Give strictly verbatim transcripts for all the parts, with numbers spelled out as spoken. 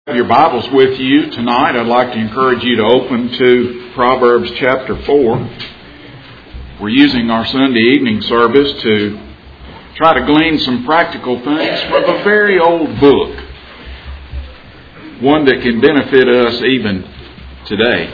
Your Bibles with you tonight, I'd like to encourage you to open to Proverbs chapter four. We're using our Sunday evening service to try to glean some practical things from a very old book, one that can benefit us even today.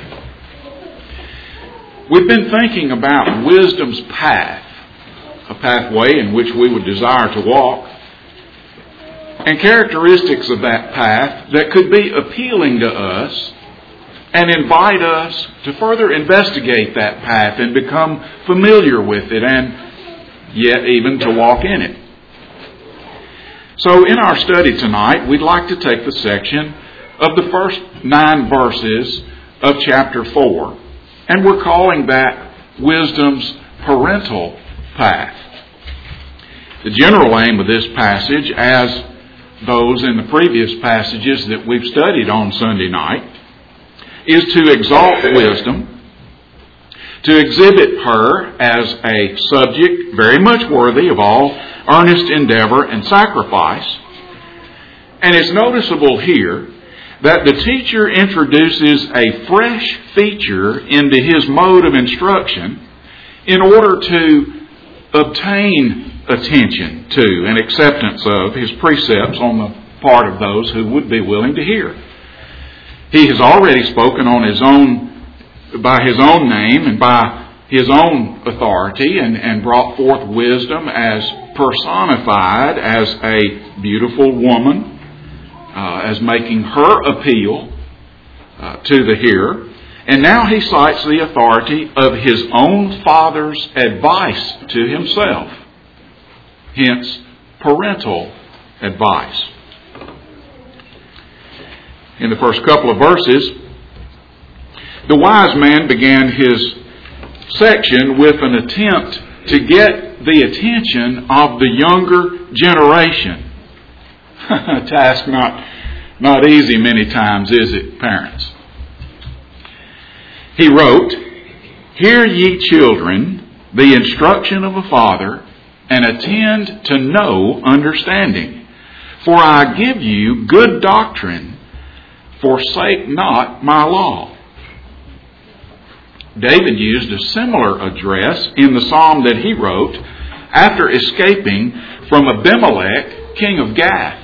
We've been thinking about wisdom's path, a pathway in which we would desire to walk, and characteristics of that path that could be appealing to us and invite us to further investigate that path and become familiar with it and yet even to walk in it. So in our study tonight, we'd like to take the section of the first nine verses of chapter four, and we're calling that Wisdom's Parental Path. The general aim of this passage, as those in the previous passages that we've studied on Sunday night, is to exalt wisdom, to exhibit her as a subject very much worthy of all earnest endeavor and sacrifice. And it's noticeable here that the teacher introduces a fresh feature into his mode of instruction in order to obtain attention to and acceptance of his precepts on the part of those who would be willing to hear. He has already spoken on his own, by his own name and by his own authority, and, and brought forth wisdom as personified as a beautiful woman, uh, as making her appeal uh, to the hearer. And now he cites the authority of his own father's advice to himself. Hence, parental advice. In the first couple of verses, the wise man began his section with an attempt to get the attention of the younger generation. A task not, not easy many times, is it, parents? He wrote, "Hear ye children the instruction of a father, and attend to know understanding. For I give you good doctrine, forsake not my law." David used a similar address in the psalm that he wrote after escaping from Abimelech, king of Gath.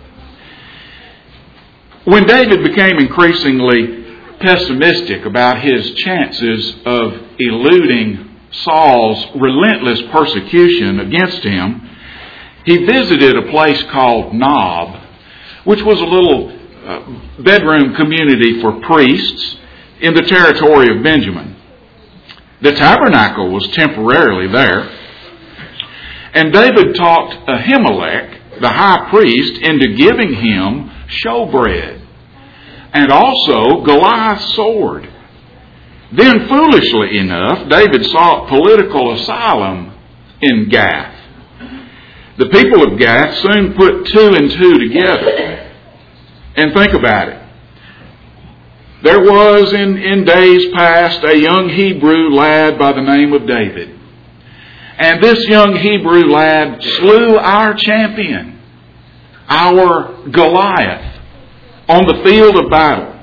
When David became increasingly pessimistic about his chances of eluding Saul's relentless persecution against him, he visited a place called Nob, which was a little uh, bedroom community for priests in the territory of Benjamin. The tabernacle was temporarily there, and David talked Ahimelech, the high priest, into giving him showbread and also Goliath's sword. Then, foolishly enough, David sought political asylum in Gath. The people of Gath soon put two and two together. And think about it. There was in, in days past a young Hebrew lad by the name of David. And this young Hebrew lad slew our champion, our Goliath, on the field of battle.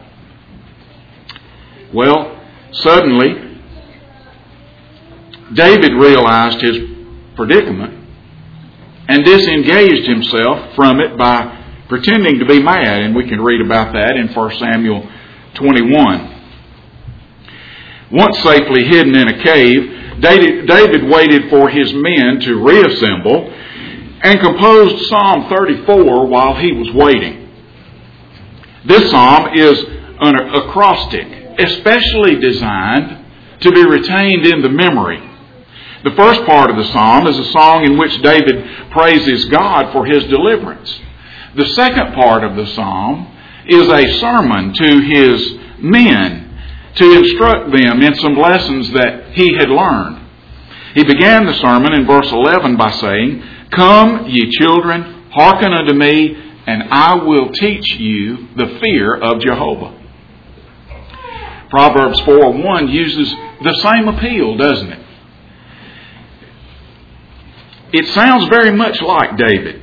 Well, suddenly, David realized his predicament and disengaged himself from it by pretending to be mad. And we can read about that in First Samuel twenty-one. Once safely hidden in a cave, David waited for his men to reassemble and composed Psalm thirty-four while he was waiting. This psalm is an acrostic, especially designed to be retained in the memory. The first part of the psalm is a song in which David praises God for his deliverance. The second part of the psalm is a sermon to his men to instruct them in some lessons that he had learned. He began the sermon in verse eleven by saying, "Come, ye children, hearken unto me, and I will teach you the fear of Jehovah." Proverbs four one uses the same appeal, doesn't it? It sounds very much like David.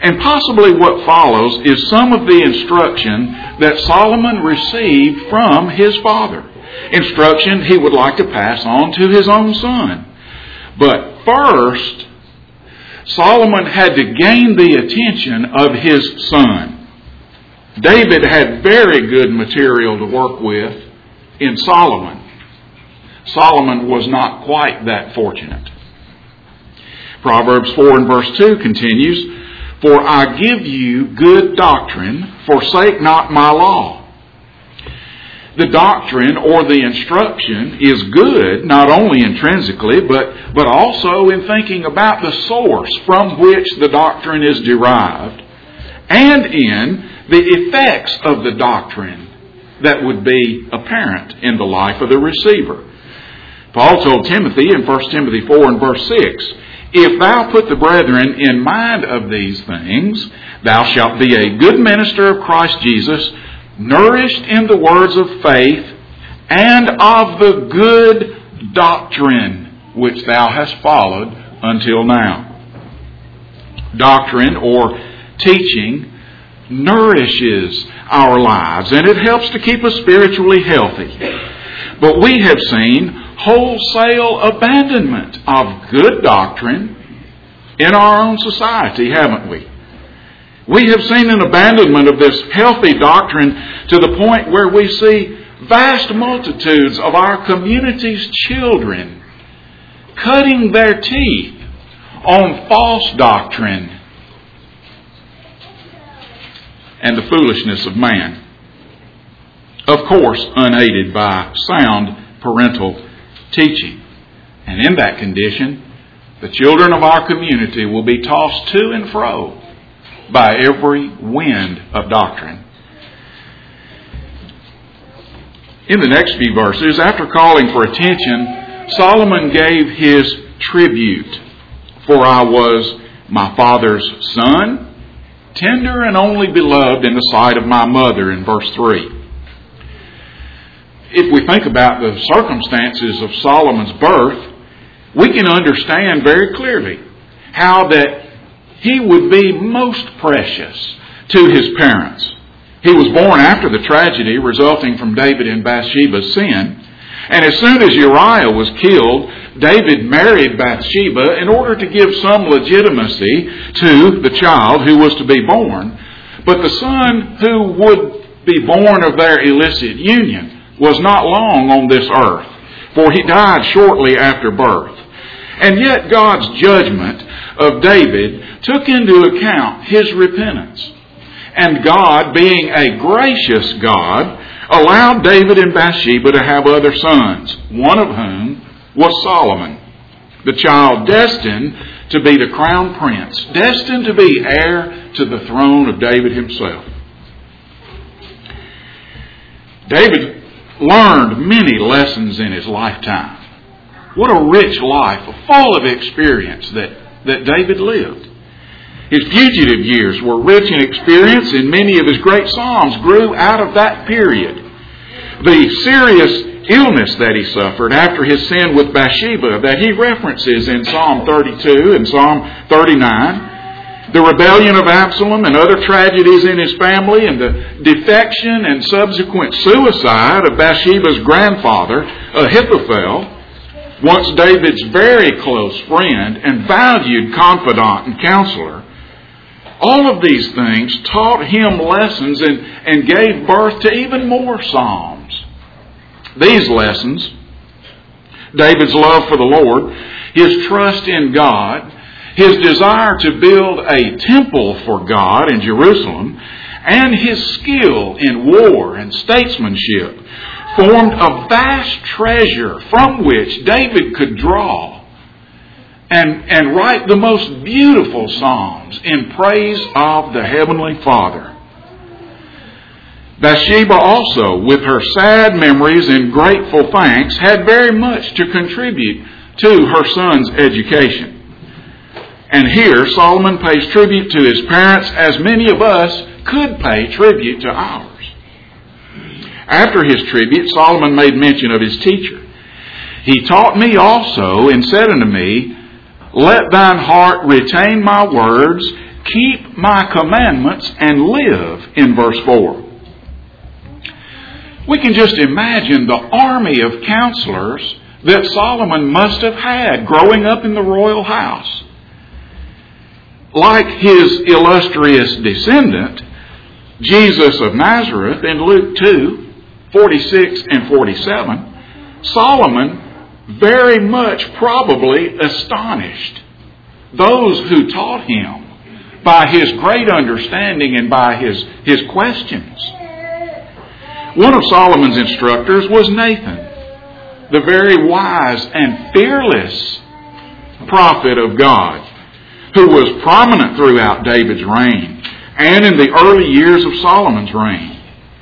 And possibly what follows is some of the instruction that Solomon received from his father. Instruction he would like to pass on to his own son. But first, Solomon had to gain the attention of his son. David had very good material to work with in Solomon. Solomon was not quite that fortunate. Proverbs four and verse two continues, "For I give you good doctrine, forsake not my law." The doctrine or the instruction is good, not only intrinsically, but, but also in thinking about the source from which the doctrine is derived, and in the effects of the doctrine that would be apparent in the life of the receiver. Paul told Timothy in First Timothy four and verse six, "If thou put the brethren in mind of these things, thou shalt be a good minister of Christ Jesus, nourished in the words of faith and of the good doctrine which thou hast followed until now." Doctrine or teaching nourishes our lives, and it helps to keep us spiritually healthy. But we have seen wholesale abandonment of good doctrine in our own society, haven't we? We have seen an abandonment of this healthy doctrine to the point where we see vast multitudes of our community's children cutting their teeth on false doctrine and the foolishness of man. Of course, unaided by sound parental teaching. And in that condition, the children of our community will be tossed to and fro by every wind of doctrine. In the next few verses, after calling for attention, Solomon gave his tribute. "For I was my father's son, tender and only beloved in the sight of my mother," in verse three. If we think about the circumstances of Solomon's birth, we can understand very clearly how that he would be most precious to his parents. He was born after the tragedy resulting from David and Bathsheba's sin. And as soon as Uriah was killed, David married Bathsheba in order to give some legitimacy to the child who was to be born. But the son who would be born of their illicit union was not long on this earth, for he died shortly after birth. And yet God's judgment of David took into account his repentance. And God, being a gracious God, allowed David and Bathsheba to have other sons, one of whom was Solomon, the child destined to be the crown prince, destined to be heir to the throne of David himself. David learned many lessons in his lifetime. What a rich life, full of experience that, that David lived. His fugitive years were rich in experience, and many of his great psalms grew out of that period. The serious illness that he suffered after his sin with Bathsheba that he references in Psalm thirty-two and Psalm thirty-nine, the rebellion of Absalom and other tragedies in his family, and the defection and subsequent suicide of Bathsheba's grandfather, Ahithophel, once David's very close friend and valued confidant and counselor. All of these things taught him lessons and, and gave birth to even more psalms. These lessons, David's love for the Lord, his trust in God, his desire to build a temple for God in Jerusalem, and his skill in war and statesmanship formed a vast treasure from which David could draw and, and write the most beautiful psalms in praise of the Heavenly Father. Bathsheba also, with her sad memories and grateful thanks, had very much to contribute to her son's education. And here Solomon pays tribute to his parents as many of us could pay tribute to ours. After his tribute, Solomon made mention of his teacher. "He taught me also, and said unto me, Let thine heart retain my words, keep my commandments and live, in verse four. We can just imagine the army of counselors that Solomon must have had growing up in the royal house. Like his illustrious descendant, Jesus of Nazareth, in Luke two, forty-six and forty-seven, Solomon very much probably astonished those who taught him by his great understanding and by his, his questions. One of Solomon's instructors was Nathan, the very wise and fearless prophet of God, who was prominent throughout David's reign and in the early years of Solomon's reign.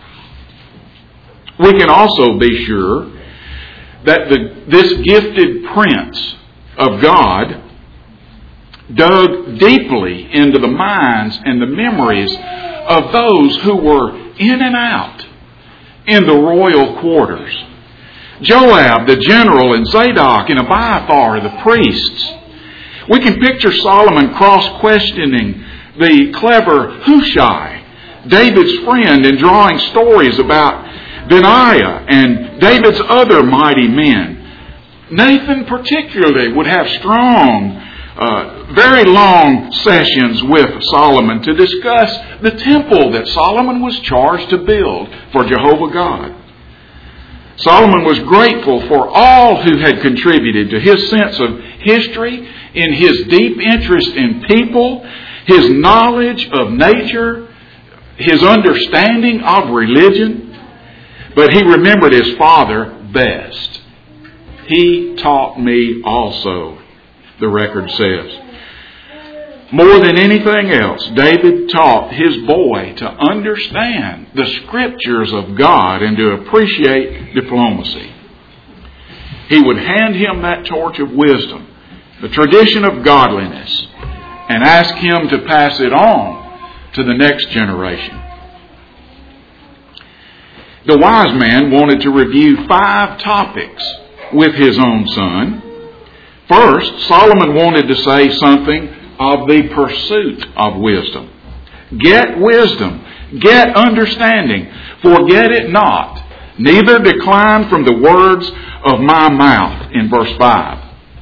We can also be sure that the, this gifted prince of God dug deeply into the minds and the memories of those who were in and out in the royal quarters. Joab, the general, and Zadok and Abiathar, the priests. We can picture Solomon cross-questioning the clever Hushai, David's friend, and drawing stories about Benaiah and David's other mighty men. Nathan particularly would have strong, uh, very long sessions with Solomon to discuss the temple that Solomon was charged to build for Jehovah God. Solomon was grateful for all who had contributed to his sense of history, in his deep interest in people, his knowledge of nature, his understanding of religion. But he remembered his father best. He taught me also, the record says. More than anything else, David taught his boy to understand the Scriptures of God and to appreciate diplomacy. He would hand him that torch of wisdom, the tradition of godliness, and ask him to pass it on to the next generation. The wise man wanted to review five topics with his own son. First, Solomon wanted to say something of the pursuit of wisdom. Get wisdom, get understanding, forget it not, neither decline from the words of my mouth, in verse five.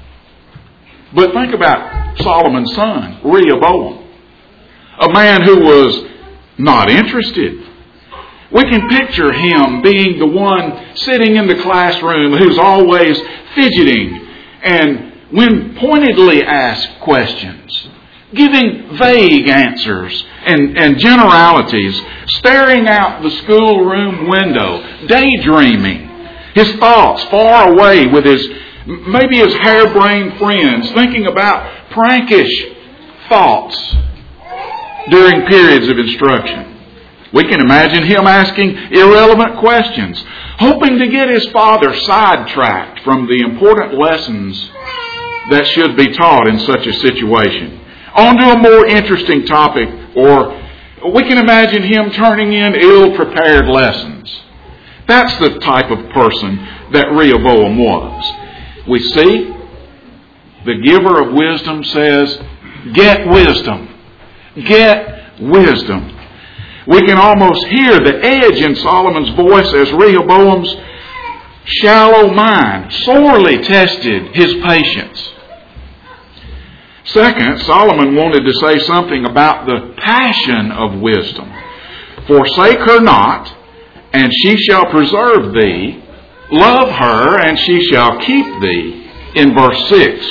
But think about Solomon's son, Rehoboam, a man who was not interested. We can picture him being the one sitting in the classroom who's always fidgeting and, when pointedly asked questions, giving vague answers and, and generalities, staring out the schoolroom window, daydreaming, his thoughts far away with his, maybe his harebrained friends, thinking about prankish thoughts during periods of instruction. We can imagine him asking irrelevant questions, hoping to get his father sidetracked from the important lessons that should be taught in such a situation, onto a more interesting topic, or we can imagine him turning in ill-prepared lessons. That's the type of person that Rehoboam was. We see the giver of wisdom says, get wisdom. Get wisdom. We can almost hear the edge in Solomon's voice as Rehoboam's shallow mind sorely tested his patience. Second, Solomon wanted to say something about the passion of wisdom. Forsake her not, and she shall preserve thee. Love her, and she shall keep thee, in verse six.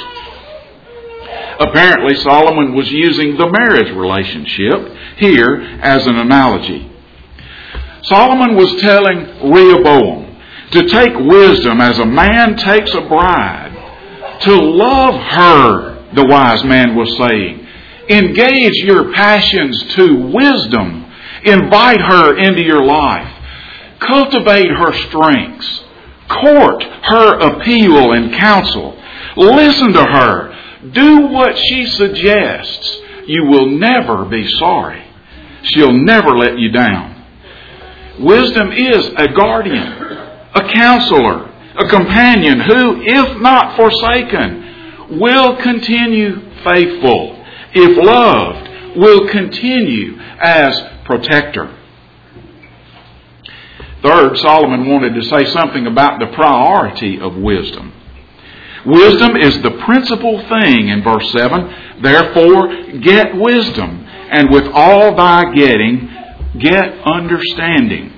Apparently, Solomon was using the marriage relationship here as an analogy. Solomon was telling Rehoboam to take wisdom as a man takes a bride, to love her, the wise man was saying. Engage your passions to wisdom. Invite her into your life. Cultivate her strengths. Court her appeal and counsel. Listen to her. Do what she suggests. You will never be sorry. She'll never let you down. Wisdom is a guardian, a counselor, a companion who, if not forsaken, will continue faithful, if loved, will continue as protector. Third, Solomon wanted to say something about the priority of wisdom. Wisdom is the principal thing in verse seven. Therefore, get wisdom, and with all thy getting, get understanding.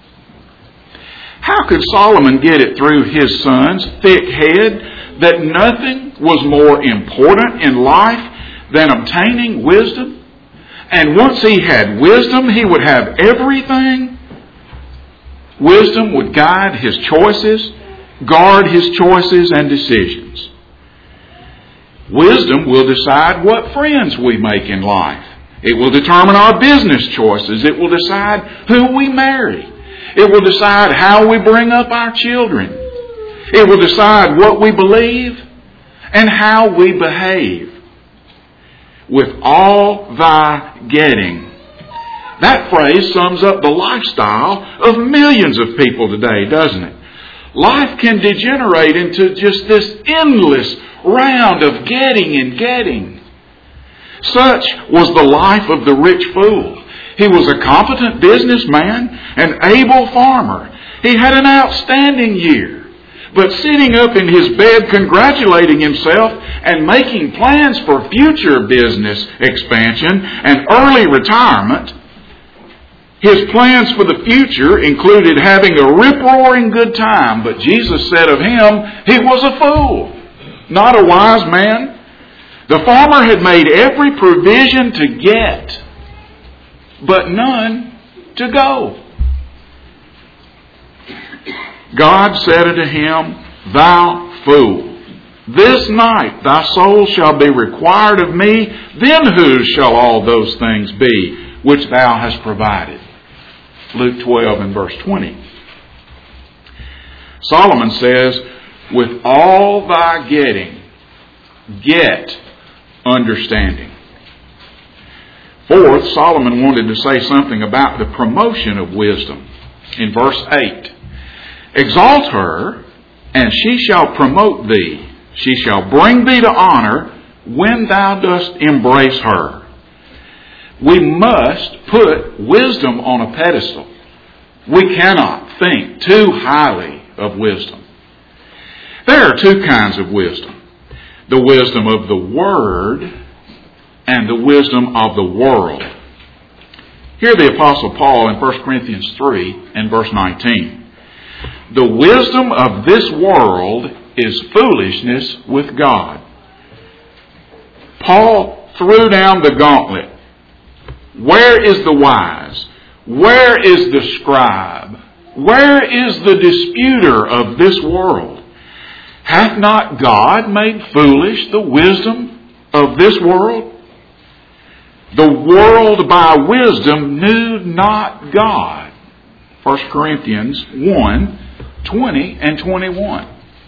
How could Solomon get it through his son's thick head that nothing was more important in life than obtaining wisdom? And once he had wisdom, he would have everything. Wisdom would guide his choices, guard his choices and decisions. Wisdom will decide what friends we make in life. It will determine our business choices. It will decide who we marry. It will decide how we bring up our children. It will decide what we believe and how we behave. With all thy getting. That phrase sums up the lifestyle of millions of people today, doesn't it? Life can degenerate into just this endless round of getting and getting. Such was the life of the rich fool. He was a competent businessman, an able farmer. He had an outstanding year. But sitting up in his bed congratulating himself and making plans for future business expansion and early retirement, his plans for the future included having a rip-roaring good time, but Jesus said of him, he was a fool, not a wise man. The farmer had made every provision to get, but none to go. God said unto him, Thou fool, this night thy soul shall be required of me, then whose shall all those things be which thou hast provided? Luke twelve and verse twenty. Solomon says, with all thy getting, get understanding. Fourth, Solomon wanted to say something about the promotion of wisdom. In verse eight, exalt her, and she shall promote thee. She shall bring thee to honor when thou dost embrace her. We must put wisdom on a pedestal. We cannot think too highly of wisdom. There are two kinds of wisdom. The wisdom of the Word and the wisdom of the world. Hear the Apostle Paul in First Corinthians three and verse nineteen. The wisdom of this world is foolishness with God. Paul threw down the gauntlet. Where is the wise? Where is the scribe? Where is the disputer of this world? Hath not God made foolish the wisdom of this world? The world by wisdom knew not God. First Corinthians one, twenty and twenty-one.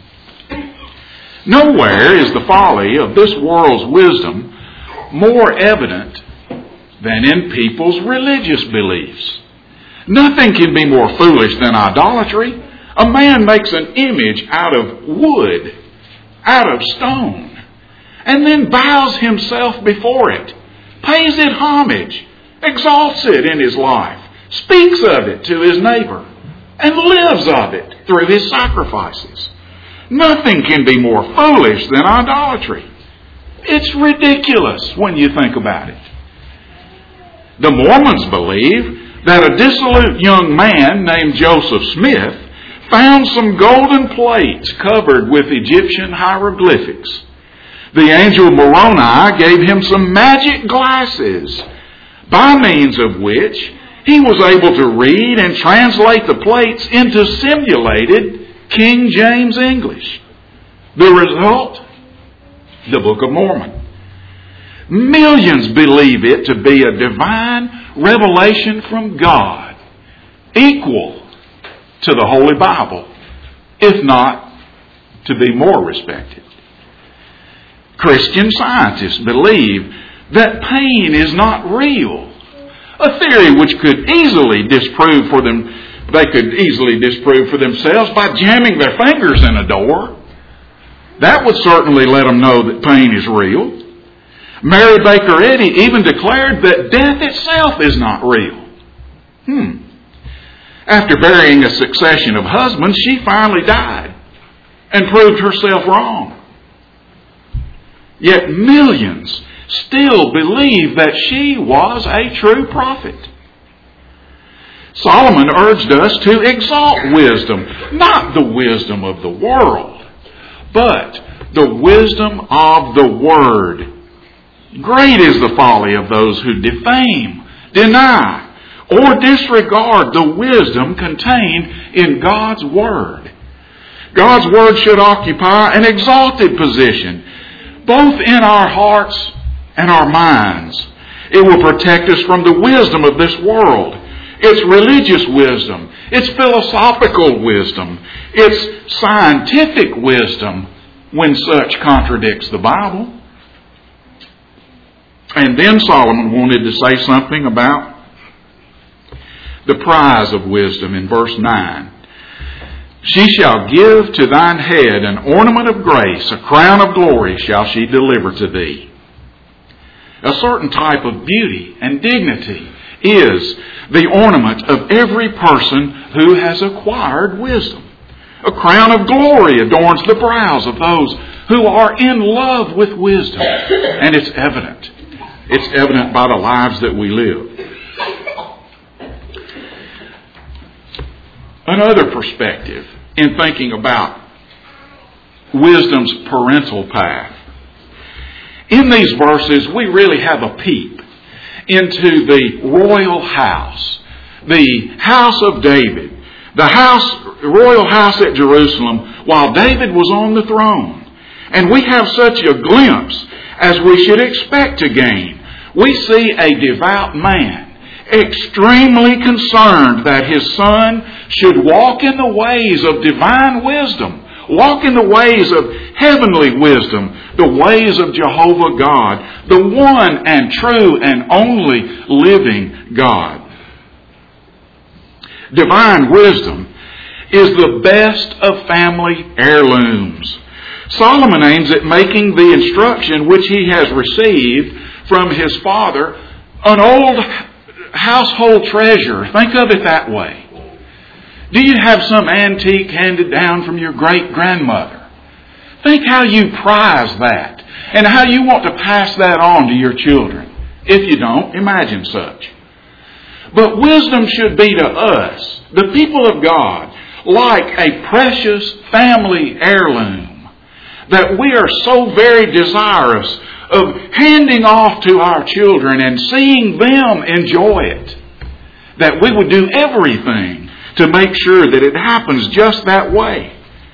Nowhere is the folly of this world's wisdom more evident than in people's religious beliefs. Nothing can be more foolish than idolatry. A man makes an image out of wood, out of stone, and then bows himself before it, pays it homage, exalts it in his life, speaks of it to his neighbor, and lives of it through his sacrifices. Nothing can be more foolish than idolatry. It's ridiculous when you think about it. The Mormons believe that a dissolute young man named Joseph Smith found some golden plates covered with Egyptian hieroglyphics. The angel Moroni gave him some magic glasses, by means of which he was able to read and translate the plates into simulated King James English. The result? The Book of Mormon. Millions believe it to be a divine revelation from God, equal to the Holy Bible, if not to be more respected. Christian scientists believe that pain is not real, a theory which could easily disprove for them, they could easily disprove for themselves by jamming their fingers in a door. That would certainly let them know that pain is real. Mary Baker Eddy even declared that death itself is not real. Hmm. After burying a succession of husbands, she finally died and proved herself wrong. Yet millions still believe that she was a true prophet. Solomon urged us to exalt wisdom, not the wisdom of the world, but the wisdom of the Word. Great is the folly of those who defame, deny, or disregard the wisdom contained in God's Word. God's Word should occupy an exalted position, both in our hearts and our minds. It will protect us from the wisdom of this world, its religious wisdom, its philosophical wisdom, its scientific wisdom, when such contradicts the Bible. And then Solomon wanted to say something about the prize of wisdom in verse nine. She shall give to thine head an ornament of grace, a crown of glory shall she deliver to thee. A certain type of beauty and dignity is the ornament of every person who has acquired wisdom. A crown of glory adorns the brows of those who are in love with wisdom. And it's evident. It's evident by the lives that we live. Another perspective in thinking about wisdom's parental path. In these verses, we really have a peep into the royal house, the house of David, the house, royal house at Jerusalem, while David was on the throne. And we have such a glimpse as we should expect to gain. We see a devout man, extremely concerned that his son should walk in the ways of divine wisdom, walk in the ways of heavenly wisdom, the ways of Jehovah God, the one and true and only living God. Divine wisdom is the best of family heirlooms. Solomon aims at making the instruction which he has received from his father an old household treasure. Think of it that way. Do you have some antique handed down from your great-grandmother? Think how you prize that and how you want to pass that on to your children. If you don't, imagine such. But wisdom should be to us, the people of God, like a precious family heirloom that we are so very desirous of handing off to our children and seeing them enjoy it, that we would do everything to make sure that it happens just that way.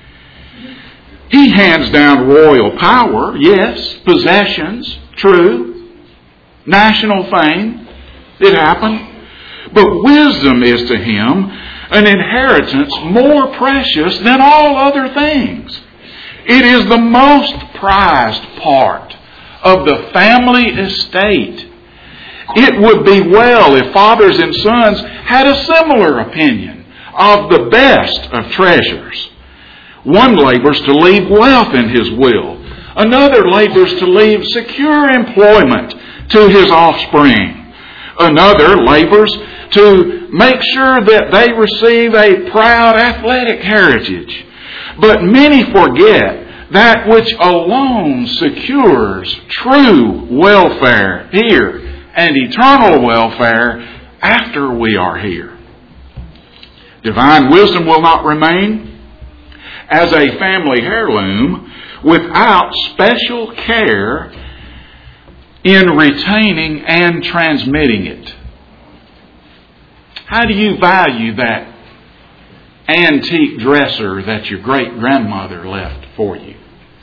He hands down royal power, yes, possessions, true, national fame, it happened. But wisdom is to him an inheritance more precious than all other things. It is the most prized part of the family estate. It would be well if fathers and sons had a similar opinion of the best of treasures. One labors to leave wealth in his will. Another labors to leave secure employment to his offspring. Another labors to make sure that they receive a proud athletic heritage. But many forget that which alone secures true welfare here and eternal welfare after we are here. Divine wisdom will not remain as a family heirloom without special care in retaining and transmitting it. How do you value that antique dresser that your great-grandmother left for you?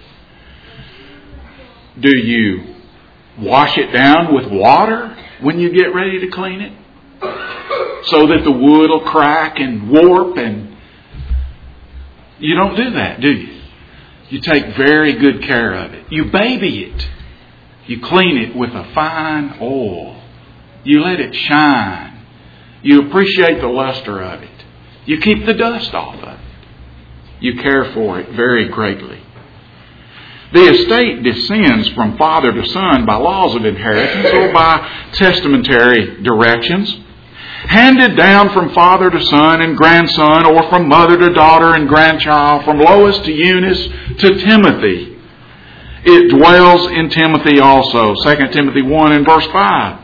Do you wash it down with water when you get ready to clean it, so that the wood will crack and warp? And you don't do that, do you? You take very good care of it. You baby it. You clean it with a fine oil. You let it shine. You appreciate the luster of it. You keep the dust off of it. You care for it very greatly. The estate descends from father to son by laws of inheritance or by testamentary directions, handed down from father to son and grandson, or from mother to daughter and grandchild, from Lois to Eunice to Timothy. It dwells in Timothy also, Second Timothy one and verse five.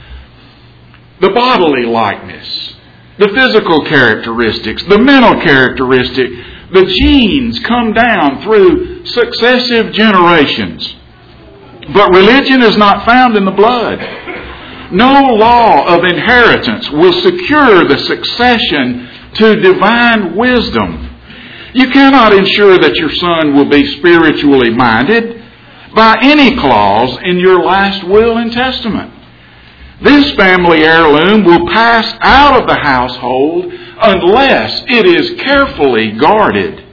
The bodily likeness, the physical characteristics, the mental characteristic, the genes come down through successive generations. But religion is not found in the blood. No law of inheritance will secure the succession to divine wisdom. You cannot ensure that your son will be spiritually minded by any clause in your last will and testament. This family heirloom will pass out of the household unless it is carefully guarded.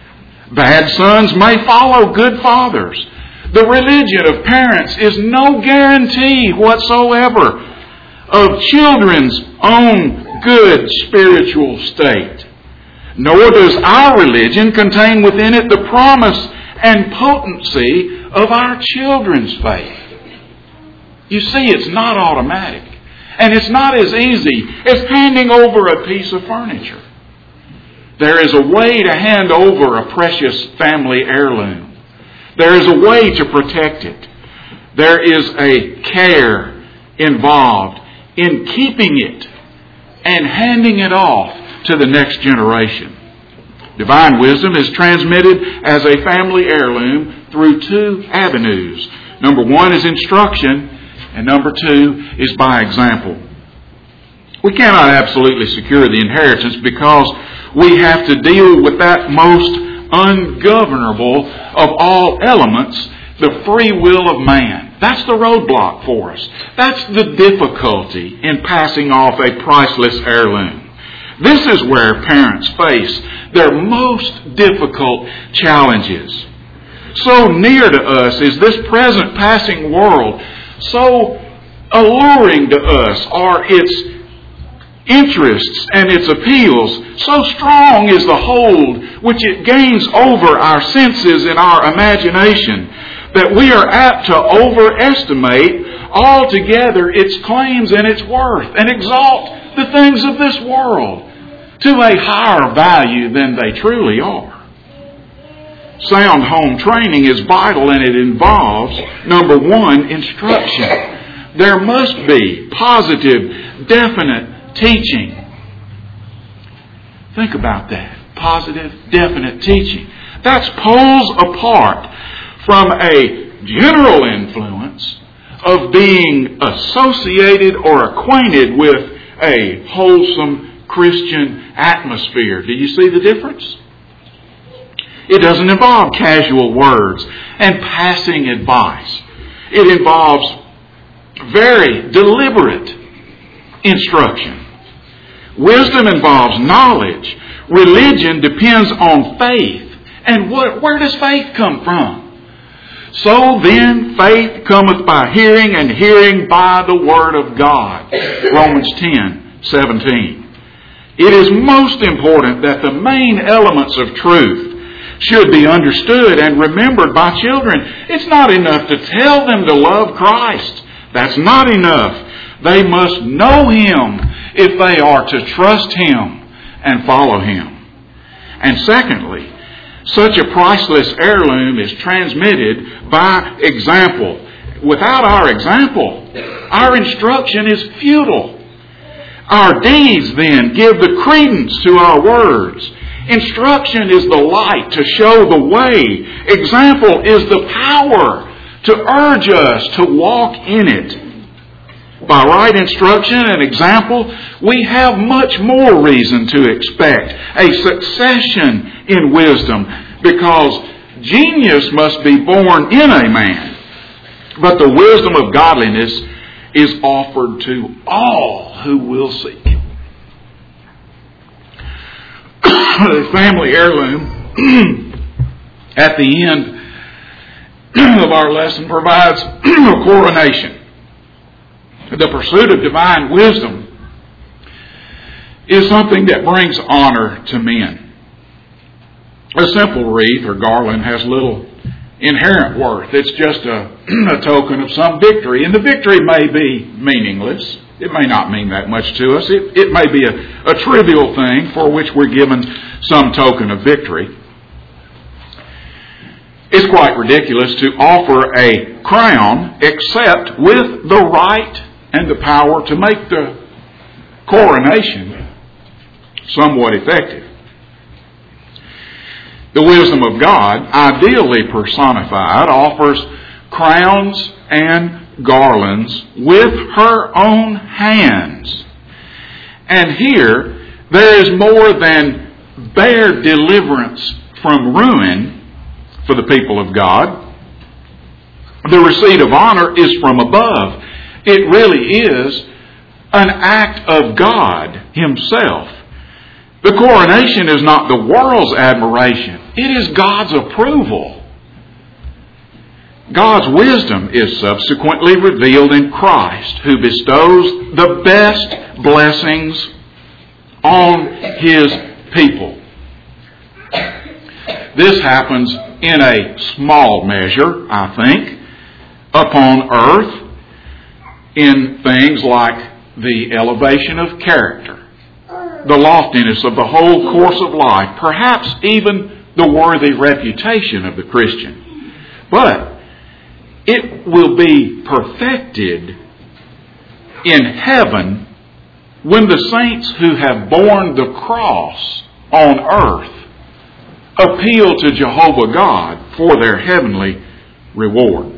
Bad sons may follow good fathers. The religion of parents is no guarantee whatsoever of children's own good spiritual state. Nor does our religion contain within it the promise and potency of our children's faith. You see, it's not automatic. And it's not as easy as handing over a piece of furniture. There is a way to hand over a precious family heirloom. There is a way to protect it. There is a care involved in keeping it and handing it off to the next generation. Divine wisdom is transmitted as a family heirloom through two avenues. Number one is instruction, and number two is by example. We cannot absolutely secure the inheritance because we have to deal with that most ungovernable of all elements, the free will of man. That's the roadblock for us. That's the difficulty in passing off a priceless heirloom. This is where parents face their most difficult challenges. So near to us is this present passing world. So alluring to us are its interests and its appeals. So strong is the hold which it gains over our senses and our imagination that we are apt to overestimate altogether its claims and its worth and exalt the things of this world to a higher value than they truly are. Sound home training is vital, and it involves, number one, instruction. There must be positive, definite teaching. Think about that. Positive, definite teaching. That's poles apart from a general influence of being associated or acquainted with a wholesome Christian atmosphere. Do you see the difference? It doesn't involve casual words and passing advice. It involves very deliberate instruction. Wisdom involves knowledge. Religion depends on faith. And what, where does faith come from? So then, faith cometh by hearing, and hearing by the word of God. Romans ten seventeen. It is most important that the main elements of truth should be understood and remembered by children. It's not enough to tell them to love Christ. That's not enough. They must know Him if they are to trust Him and follow Him. And secondly, such a priceless heirloom is transmitted by example. Without our example, our instruction is futile. Our deeds then give the credence to our words. Instruction is the light to show the way. Example is the power to urge us to walk in it. By right instruction and example, we have much more reason to expect a succession in wisdom, because genius must be born in a man. But the wisdom of godliness is offered to all who will seek it. The family heirloom at the end of our lesson provides a coronation. The pursuit of divine wisdom is something that brings honor to men. A simple wreath or garland has little inherent worth. It's just a, a token of some victory. And the victory may be meaningless. It may not mean that much to us. It, it may be a, a trivial thing for which we're given some token of victory. It's quite ridiculous to offer a crown except with the right and the power to make the coronation somewhat effective. The wisdom of God, ideally personified, offers crowns and garlands with her own hands. And here, there is more than bare deliverance from ruin for the people of God. The receipt of honor is from above. It really is an act of God Himself. The coronation is not the world's admiration. It is God's approval. God's wisdom is subsequently revealed in Christ, who bestows the best blessings on His people. This happens in a small measure, I think, upon earth in things like the elevation of character, the loftiness of the whole course of life, perhaps even the worthy reputation of the Christian. But it will be perfected in heaven when the saints who have borne the cross on earth appeal to Jehovah God for their heavenly reward.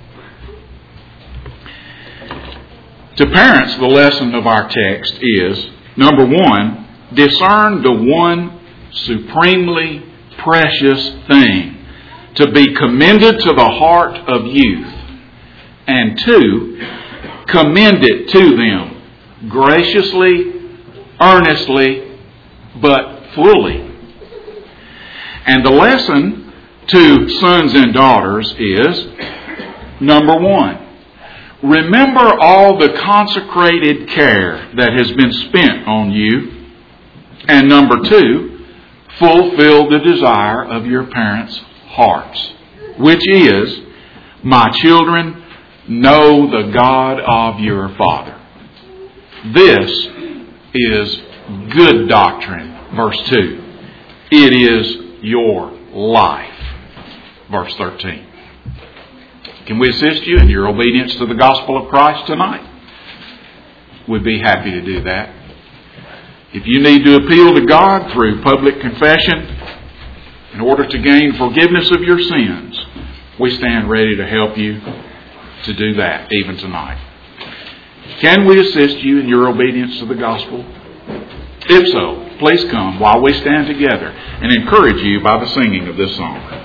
To parents, the lesson of our text is, number one, discern the one supremely precious thing to be commended to the heart of youth. And two, commend it to them graciously, earnestly, but fully. And the lesson to sons and daughters is, number one, remember all the consecrated care that has been spent on you. And number two, fulfill the desire of your parents' hearts, which is, my children, know the God of your Father. This is good doctrine, verse two. It is your life, verse thirteen. Can we assist you in your obedience to the gospel of Christ tonight? We'd be happy to do that. If you need to appeal to God through public confession in order to gain forgiveness of your sins, we stand ready to help you to do that even tonight. Can we assist you in your obedience to the gospel? If so, please come while we stand together and encourage you by the singing of this song.